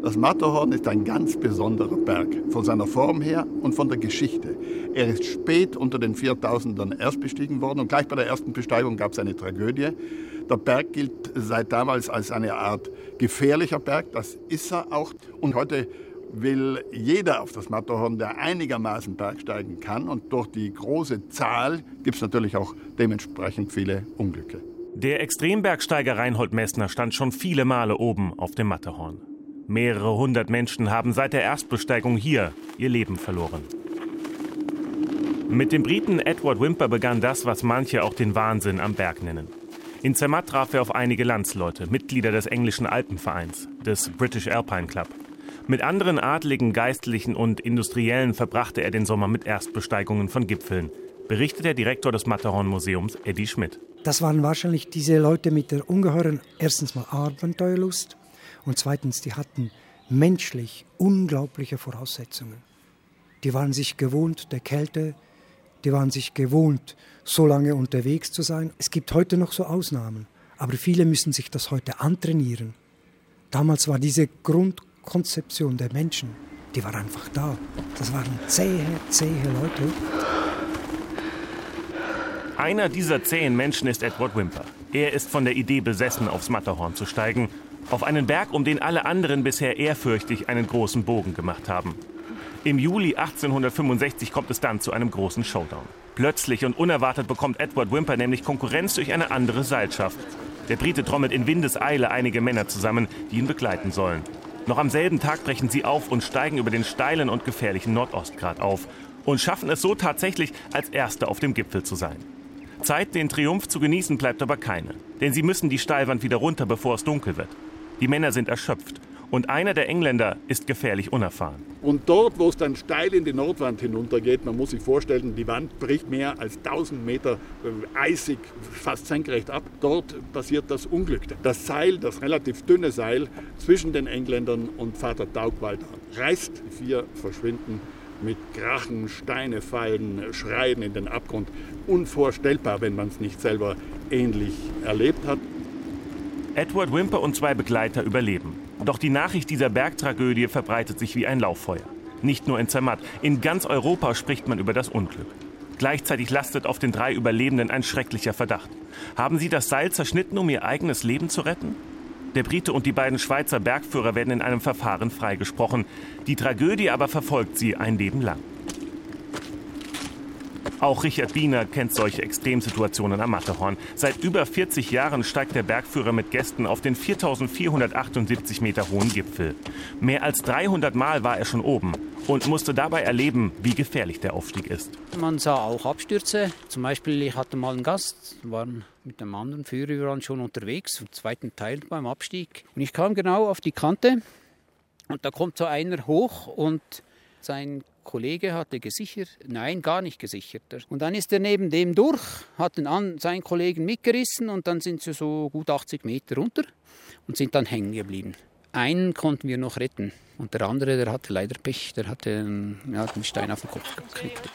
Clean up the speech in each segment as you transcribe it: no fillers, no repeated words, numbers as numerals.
Das Matterhorn ist ein ganz besonderer Berg, von seiner Form her und von der Geschichte. Er ist spät unter den 4000ern erst bestiegen worden und gleich bei der ersten Besteigung gab es eine Tragödie. Der Berg gilt seit damals als eine Art gefährlicher Berg, das ist er auch. Und heute will jeder auf das Matterhorn, der einigermaßen bergsteigen kann. Und durch die große Zahl gibt es natürlich auch dementsprechend viele Unglücke. Der Extrembergsteiger Reinhold Messner stand schon viele Male oben auf dem Matterhorn. Mehrere hundert Menschen haben seit der Erstbesteigung hier ihr Leben verloren. Mit dem Briten Edward Whymper begann das, was manche auch den Wahnsinn am Berg nennen. In Zermatt traf er auf einige Landsleute, Mitglieder des englischen Alpenvereins, des British Alpine Club. Mit anderen Adligen, Geistlichen und Industriellen verbrachte er den Sommer mit Erstbesteigungen von Gipfeln, berichtet der Direktor des Matterhorn-Museums, Eddie Schmidt. Das waren wahrscheinlich diese Leute mit der ungeheuren, erstens mal Abenteuerlust und zweitens, die hatten menschlich unglaubliche Voraussetzungen. Die waren sich gewohnt der Kälte, die waren sich gewohnt, so lange unterwegs zu sein. Es gibt heute noch so Ausnahmen, aber viele müssen sich das heute antrainieren. Damals war diese Grundkonzeption der Menschen, die war einfach da. Das waren zähe Leute. Einer dieser zähen Menschen ist Edward Whymper. Er ist von der Idee besessen, aufs Matterhorn zu steigen. Auf einen Berg, um den alle anderen bisher ehrfürchtig einen großen Bogen gemacht haben. Im Juli 1865 kommt es dann zu einem großen Showdown. Plötzlich und unerwartet bekommt Edward Whymper nämlich Konkurrenz durch eine andere Seilschaft. Der Brite trommelt in Windeseile einige Männer zusammen, die ihn begleiten sollen. Noch am selben Tag brechen sie auf und steigen über den steilen und gefährlichen Nordostgrat auf und schaffen es so tatsächlich, als Erste auf dem Gipfel zu sein. Zeit, den Triumph zu genießen, bleibt aber keine. Denn sie müssen die Steilwand wieder runter, bevor es dunkel wird. Die Männer sind erschöpft. Und einer der Engländer ist gefährlich unerfahren. Und dort, wo es dann steil in die Nordwand hinuntergeht, man muss sich vorstellen, die Wand bricht mehr als 1000 Meter eisig, fast senkrecht ab. Dort passiert das Unglück. Das Seil, das relativ dünne Seil zwischen den Engländern und Vater Daugwalder reißt. Die vier verschwinden mit Krachen, Steine fallen, Schreien in den Abgrund. Unvorstellbar, wenn man es nicht selber ähnlich erlebt hat. Edward Whymper und zwei Begleiter überleben. Doch die Nachricht dieser Bergtragödie verbreitet sich wie ein Lauffeuer. Nicht nur in Zermatt, in ganz Europa spricht man über das Unglück. Gleichzeitig lastet auf den drei Überlebenden ein schrecklicher Verdacht. Haben sie das Seil zerschnitten, um ihr eigenes Leben zu retten? Der Brite und die beiden Schweizer Bergführer werden in einem Verfahren freigesprochen. Die Tragödie aber verfolgt sie ein Leben lang. Auch Richard Biener kennt solche Extremsituationen am Matterhorn. Seit über 40 Jahren steigt der Bergführer mit Gästen auf den 4.478 Meter hohen Gipfel. Mehr als 300 Mal war er schon oben und musste dabei erleben, wie gefährlich der Aufstieg ist. Man sah auch Abstürze. Zum Beispiel, ich hatte mal einen Gast, waren mit einem anderen Führer, wir waren schon unterwegs, im zweiten Teil beim Abstieg. Und ich kam genau auf die Kante und da kommt so einer hoch und sein Kollege hatte gesichert, nein, gar nicht gesichert. Und dann ist er neben dem durch, hat seinen Kollegen mitgerissen und dann sind sie so gut 80 Meter runter und sind dann hängen geblieben. Einen konnten wir noch retten und der andere, der hatte leider Pech, der hatte einen Stein auf den Kopf gekriegt.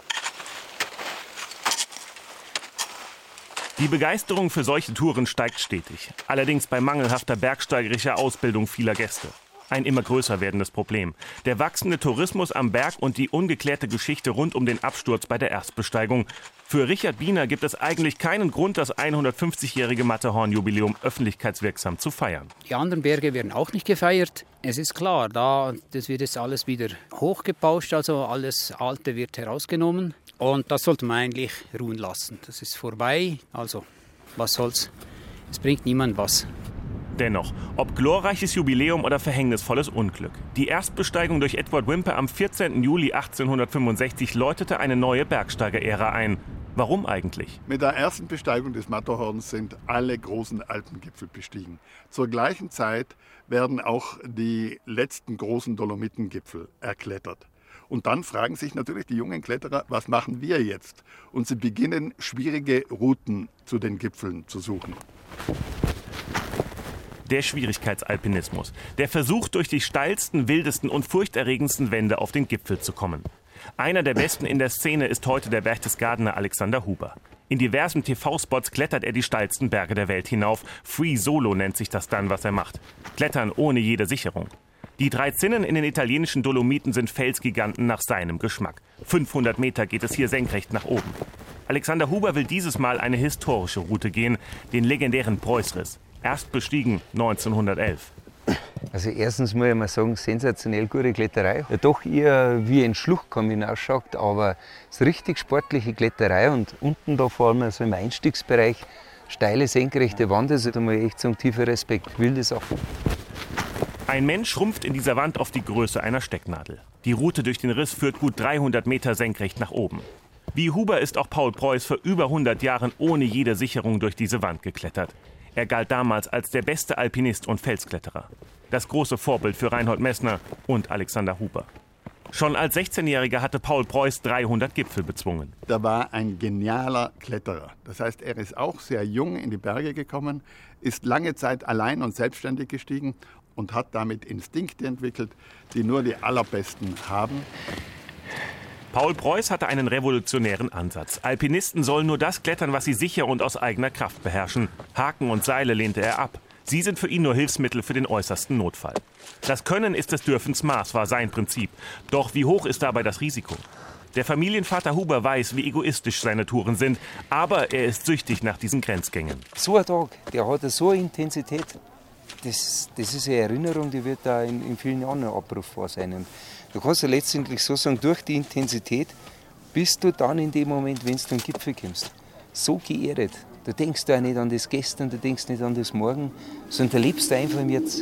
Die Begeisterung für solche Touren steigt stetig, allerdings bei mangelhafter bergsteigerischer Ausbildung vieler Gäste. Ein immer größer werdendes Problem. Der wachsende Tourismus am Berg und die ungeklärte Geschichte rund um den Absturz bei der Erstbesteigung. Für Richard Biener gibt es eigentlich keinen Grund, das 150-jährige Matterhorn-Jubiläum öffentlichkeitswirksam zu feiern. Die anderen Berge werden auch nicht gefeiert. Es ist klar, das wird jetzt alles wieder hochgepauscht, also alles Alte wird herausgenommen. Und das sollte man eigentlich ruhen lassen. Das ist vorbei, also was soll's. Es bringt niemand was. Dennoch, ob glorreiches Jubiläum oder verhängnisvolles Unglück. Die Erstbesteigung durch Edward Whymper am 14. Juli 1865 läutete eine neue Bergsteiger-Ära ein. Warum eigentlich? Mit der ersten Besteigung des Matterhorns sind alle großen Alpengipfel bestiegen. Zur gleichen Zeit werden auch die letzten großen Dolomitengipfel erklettert. Und dann fragen sich natürlich die jungen Kletterer, was machen wir jetzt? Und sie beginnen, schwierige Routen zu den Gipfeln zu suchen. Der Schwierigkeitsalpinismus. Der Versuch, durch die steilsten, wildesten und furchterregendsten Wände auf den Gipfel zu kommen. Einer der besten in der Szene ist heute der Berchtesgadener Alexander Huber. In diversen TV-Spots klettert er die steilsten Berge der Welt hinauf. Free Solo nennt sich das dann, was er macht. Klettern ohne jede Sicherung. Die 3 Zinnen in den italienischen Dolomiten sind Felsgiganten nach seinem Geschmack. 500 Meter geht es hier senkrecht nach oben. Alexander Huber will dieses Mal eine historische Route gehen, den legendären Preußriss. Erst bestiegen 1911. Also erstens muss ich mal sagen, sensationell gute Kletterei. Ja, doch eher wie ein Schluchtkamm hinausschaut, aber es ist richtig sportliche Kletterei. Und unten da vor allem so im Einstiegsbereich steile, senkrechte Wand, also da muss ich echt sagen, tiefer Respekt, wilde Sache. Ein Mensch schrumpft in dieser Wand auf die Größe einer Stecknadel. Die Route durch den Riss führt gut 300 Meter senkrecht nach oben. Wie Huber ist auch Paul Preuß vor über 100 Jahren ohne jede Sicherung durch diese Wand geklettert. Er galt damals als der beste Alpinist und Felskletterer. Das große Vorbild für Reinhold Messner und Alexander Huber. Schon als 16-Jähriger hatte Paul Preuß 300 Gipfel bezwungen. Er war ein genialer Kletterer. Das heißt, er ist auch sehr jung in die Berge gekommen, ist lange Zeit allein und selbstständig gestiegen und hat damit Instinkte entwickelt, die nur die Allerbesten haben. Paul Preuß hatte einen revolutionären Ansatz. Alpinisten sollen nur das klettern, was sie sicher und aus eigener Kraft beherrschen. Haken und Seile lehnte er ab. Sie sind für ihn nur Hilfsmittel für den äußersten Notfall. Das Können ist des Dürfens Maß, war sein Prinzip. Doch wie hoch ist dabei das Risiko? Der Familienvater Huber weiß, wie egoistisch seine Touren sind, aber er ist süchtig nach diesen Grenzgängen. So ein Tag, der hat so eine Intensität, das ist eine Erinnerung, die wird da in vielen Jahren noch abrufbar sein. Und du kannst ja letztendlich so sagen, durch die Intensität bist du dann in dem Moment, wenn du an den Gipfel kommst, so geerdet. Du denkst da nicht an das Gestern, du denkst nicht an das Morgen, sondern du lebst einfach im Jetzt.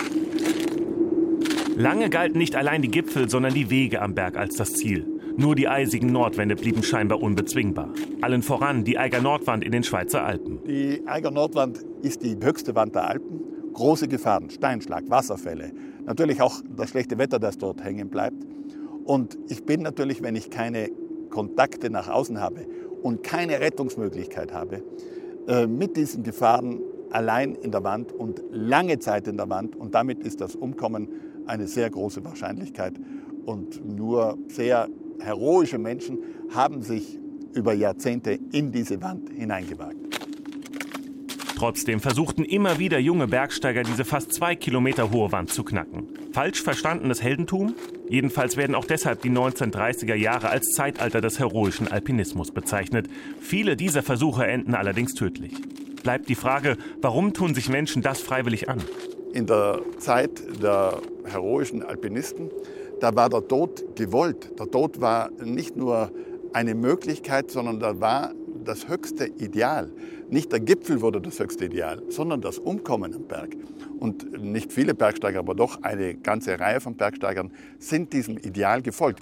Lange galten nicht allein die Gipfel, sondern die Wege am Berg als das Ziel. Nur die eisigen Nordwände blieben scheinbar unbezwingbar. Allen voran die Eiger Nordwand in den Schweizer Alpen. Die Eiger Nordwand ist die höchste Wand der Alpen. Große Gefahren, Steinschlag, Wasserfälle. Natürlich auch das schlechte Wetter, das dort hängen bleibt. Und ich bin natürlich, wenn ich keine Kontakte nach außen habe und keine Rettungsmöglichkeit habe, mit diesen Gefahren allein in der Wand und lange Zeit in der Wand. Und damit ist das Umkommen eine sehr große Wahrscheinlichkeit. Und nur sehr heroische Menschen haben sich über Jahrzehnte in diese Wand hineingewagt. Trotzdem versuchten immer wieder junge Bergsteiger, diese fast 2 Kilometer hohe Wand zu knacken. Falsch verstandenes Heldentum? Jedenfalls werden auch deshalb die 1930er Jahre als Zeitalter des heroischen Alpinismus bezeichnet. Viele dieser Versuche enden allerdings tödlich. Bleibt die Frage, warum tun sich Menschen das freiwillig an? In der Zeit der heroischen Alpinisten, da war der Tod gewollt. Der Tod war nicht nur eine Möglichkeit, sondern da war das höchste Ideal. Nicht der Gipfel wurde das höchste Ideal, sondern das Umkommen am Berg. Und nicht viele Bergsteiger, aber doch eine ganze Reihe von Bergsteigern sind diesem Ideal gefolgt.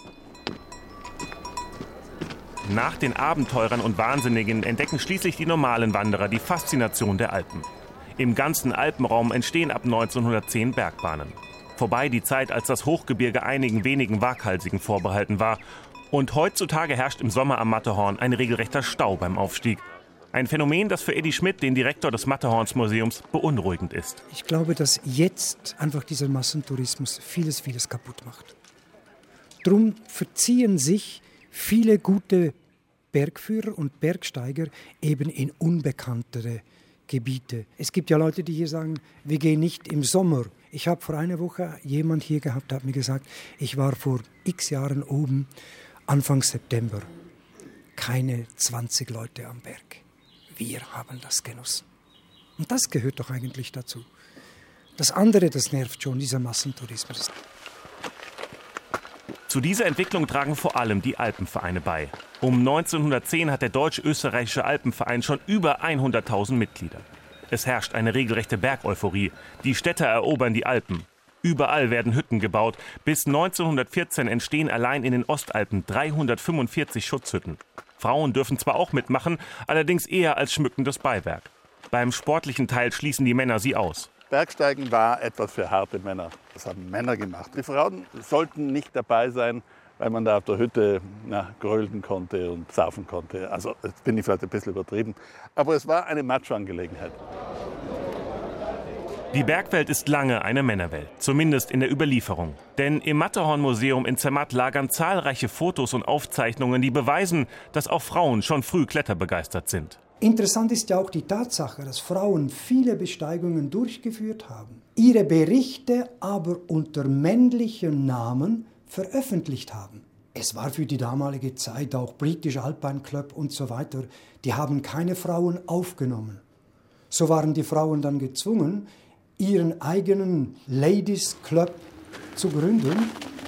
Nach den Abenteurern und Wahnsinnigen entdecken schließlich die normalen Wanderer die Faszination der Alpen. Im ganzen Alpenraum entstehen ab 1910 Bergbahnen. Vorbei die Zeit, als das Hochgebirge einigen wenigen Waghalsigen vorbehalten war. Und heutzutage herrscht im Sommer am Matterhorn ein regelrechter Stau beim Aufstieg. Ein Phänomen, das für Eddie Schmidt, den Direktor des Matterhornsmuseums, beunruhigend ist. Ich glaube, dass jetzt einfach dieser Massentourismus vieles kaputt macht. Drum verziehen sich viele gute Bergführer und Bergsteiger eben in unbekanntere Gebiete. Es gibt ja Leute, die hier sagen, wir gehen nicht im Sommer. Ich habe vor einer Woche jemand hier gehabt, der hat mir gesagt, ich war vor x Jahren oben, Anfang September. Keine 20 Leute am Berg. Wir haben das genossen. Und das gehört doch eigentlich dazu. Das andere, das nervt schon, dieser Massentourismus. Zu dieser Entwicklung tragen vor allem die Alpenvereine bei. Um 1910 hat der Deutsch-Österreichische Alpenverein schon über 100.000 Mitglieder. Es herrscht eine regelrechte Bergeuphorie. Die Städter erobern die Alpen. Überall werden Hütten gebaut. Bis 1914 entstehen allein in den Ostalpen 345 Schutzhütten. Frauen dürfen zwar auch mitmachen, allerdings eher als schmückendes Beiwerk. Beim sportlichen Teil schließen die Männer sie aus. Bergsteigen war etwas für harte Männer. Das haben Männer gemacht. Die Frauen sollten nicht dabei sein, weil man da auf der Hütte grölen konnte und saufen konnte. Also jetzt bin ich vielleicht ein bisschen übertrieben. Aber es war eine Macho-Angelegenheit. Die Bergwelt ist lange eine Männerwelt, zumindest in der Überlieferung. Denn im Matterhorn-Museum in Zermatt lagern zahlreiche Fotos und Aufzeichnungen, die beweisen, dass auch Frauen schon früh kletterbegeistert sind. Interessant ist ja auch die Tatsache, dass Frauen viele Besteigungen durchgeführt haben. ihre Berichte aber unter männlichen Namen veröffentlicht haben. Es war für die damalige Zeit auch British Alpine Club und so weiter, die haben keine Frauen aufgenommen. So waren die Frauen dann gezwungen, ihren eigenen Ladies Club zu gründen.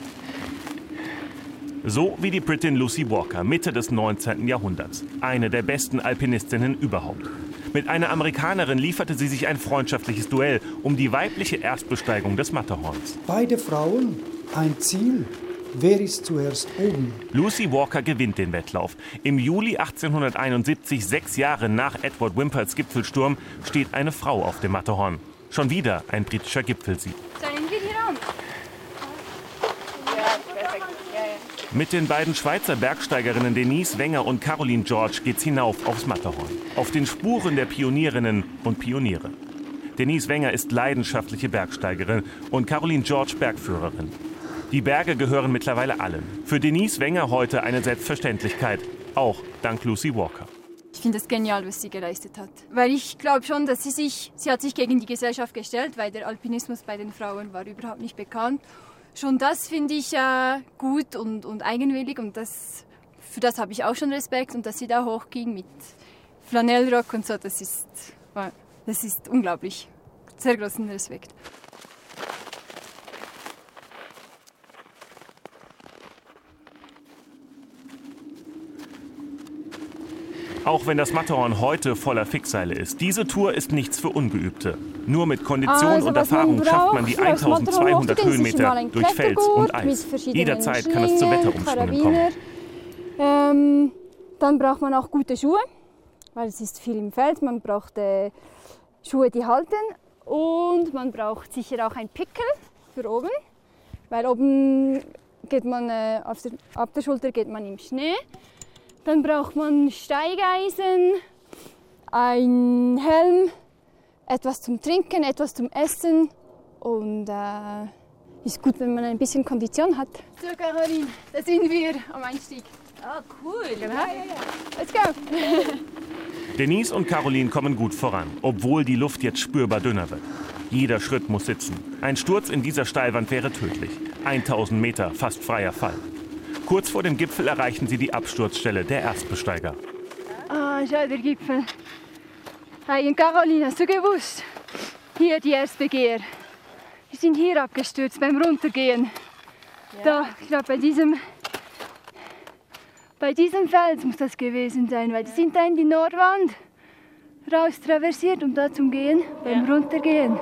So wie die Britin Lucy Walker Mitte des 19. Jahrhunderts. Eine der besten Alpinistinnen überhaupt. Mit einer Amerikanerin lieferte sie sich ein freundschaftliches Duell um die weibliche Erstbesteigung des Matterhorns. Beide Frauen, ein Ziel. Wer ist zuerst oben? Lucy Walker gewinnt den Wettlauf. Im Juli 1871, 6 Jahre nach Edward Wimpers Gipfelsturm, steht eine Frau auf dem Matterhorn. Schon wieder ein britischer Gipfelsieg. Mit den beiden Schweizer Bergsteigerinnen Denise Wenger und Caroline George geht's hinauf aufs Matterhorn. Auf den Spuren der Pionierinnen und Pioniere. Denise Wenger ist leidenschaftliche Bergsteigerin und Caroline George Bergführerin. Die Berge gehören mittlerweile allen. Für Denise Wenger heute eine Selbstverständlichkeit. Auch dank Lucy Walker. Ich finde es genial, was sie geleistet hat. Weil ich glaube schon, dass sie hat sich gegen die Gesellschaft gestellt, weil der Alpinismus bei den Frauen war überhaupt nicht bekannt. Schon das finde ich gut und eigenwillig und für das habe ich auch schon Respekt. Und dass sie da hochging mit Flanellrock und so, das ist unglaublich. Sehr großen Respekt. Auch wenn das Matterhorn heute voller Fixseile ist, diese Tour ist nichts für Ungeübte. Nur mit Kondition und Erfahrung schafft man die 1200 Höhenmeter durch Fels und Eis. Jederzeit kann es zu Wetterumschwüngen kommen. Dann braucht man auch gute Schuhe, weil es ist viel im Feld. Man braucht Schuhe, die halten. Und man braucht sicher auch einen Pickel für oben, weil oben geht man ab der Schulter geht man im Schnee. Dann braucht man Steigeisen, einen Helm, etwas zum Trinken, etwas zum Essen und ist gut, wenn man ein bisschen Kondition hat. So, Caroline, da sind wir am Einstieg. Ah, cool. Genau. Ja. Let's go. Denise und Caroline kommen gut voran, obwohl die Luft jetzt spürbar dünner wird. Jeder Schritt muss sitzen. Ein Sturz in dieser Steilwand wäre tödlich. 1000 Meter, fast freier Fall. Kurz vor dem Gipfel erreichen sie die Absturzstelle der Erstbesteiger. Schau, der Gipfel. Hey, und Caroline, hast du gewusst? Hier die Erstbegeher. Die sind hier abgestürzt beim Runtergehen. Ja. Da, ich glaube, bei diesem Fels muss das gewesen sein, weil die sind da in die Nordwand raus traversiert, um da zum Gehen, beim Runtergehen.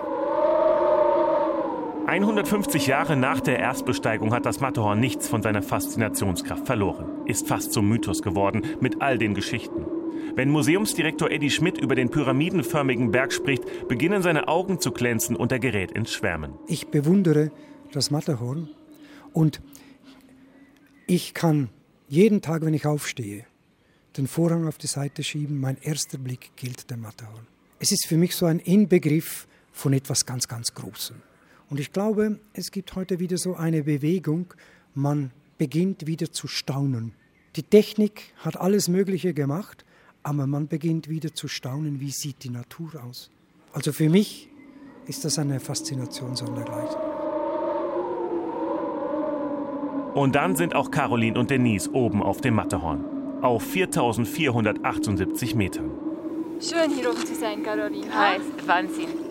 150 Jahre nach der Erstbesteigung hat das Matterhorn nichts von seiner Faszinationskraft verloren. Ist fast zum Mythos geworden mit all den Geschichten. Wenn Museumsdirektor Eddie Schmidt über den pyramidenförmigen Berg spricht, beginnen seine Augen zu glänzen und er gerät ins Schwärmen. Ich bewundere das Matterhorn und ich kann jeden Tag, wenn ich aufstehe, den Vorhang auf die Seite schieben. Mein erster Blick gilt dem Matterhorn. Es ist für mich so ein Inbegriff von etwas ganz, ganz Großem. Und ich glaube, es gibt heute wieder so eine Bewegung, man beginnt wieder zu staunen. Die Technik hat alles Mögliche gemacht, aber man beginnt wieder zu staunen, wie sieht die Natur aus. Also für mich ist das eine Faszination sondergleichen. Und dann sind auch Caroline und Denise oben auf dem Matterhorn. Auf 4478 Metern. Schön hier oben zu sein, Caroline. Heiß, Wahnsinn.